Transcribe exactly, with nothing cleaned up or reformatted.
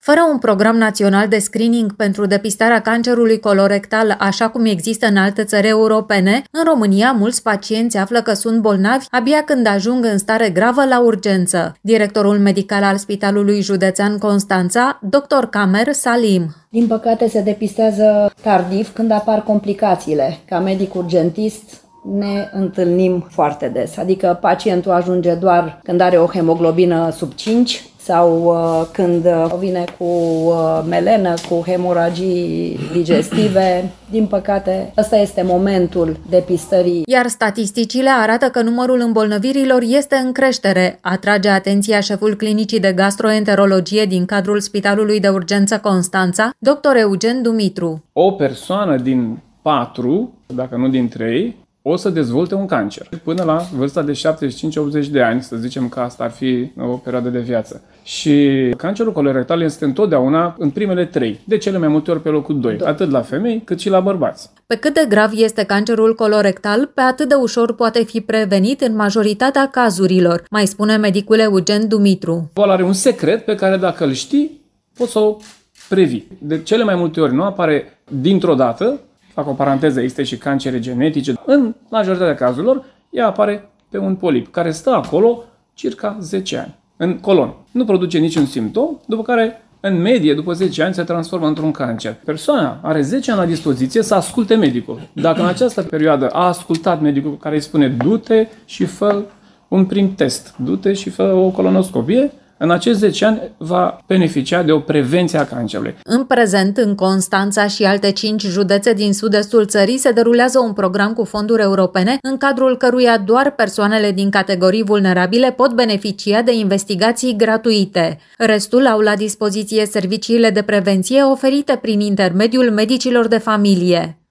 Fără un program național de screening pentru depistarea cancerului colorectal, așa cum există în alte țări europene, în România mulți pacienți află că sunt bolnavi abia când ajung în stare gravă la urgență. Directorul medical al Spitalului Județean Constanța, doctor Kamer Salim. Din păcate se depistează tardiv când apar complicațiile. Ca medic urgentist ne întâlnim foarte des, adică pacientul ajunge doar când are o hemoglobină sub cinci sau uh, când uh, vine cu uh, melenă, cu hemoragii digestive. Din păcate, ăsta este momentul depistării. Iar statisticile arată că numărul îmbolnăvirilor este în creștere, atrage atenția șeful clinicii de gastroenterologie din cadrul Spitalului de Urgență Constanța, doctor Eugen Dumitru. O persoană din patru, dacă nu din trei, o să dezvolte un cancer. Până la vârsta de șaptezeci și cinci optzeci de ani, să zicem că asta ar fi o perioadă de viață. Și cancerul colorectal este întotdeauna în primele trei, de cele mai multe ori pe locul doi, atât la femei cât și la bărbați. Pe cât de grav este cancerul colorectal, pe atât de ușor poate fi prevenit în majoritatea cazurilor, mai spune medicul Eugen Dumitru. Boala are un secret pe care dacă îl știi, poți să o previi. De cele mai multe ori nu apare dintr-o dată. Fac o paranteză, există și cancere genetice. În majoritatea cazurilor, ea apare pe un polip, care stă acolo circa zece ani, în colon. Nu produce niciun simptom, după care, în medie, după zece ani, se transformă într-un cancer. Persoana are zece ani la dispoziție să asculte medicul. Dacă în această perioadă a ascultat medicul care îi spune du-te și fă un prim test, du-te și fă o colonoscopie, în acești zece ani va beneficia de o prevenție a cancerului. În prezent, în Constanța și alte cinci județe din sud-estul țării se derulează un program cu fonduri europene, în cadrul căruia doar persoanele din categorii vulnerabile pot beneficia de investigații gratuite. Restul au la dispoziție serviciile de prevenție oferite prin intermediul medicilor de familie.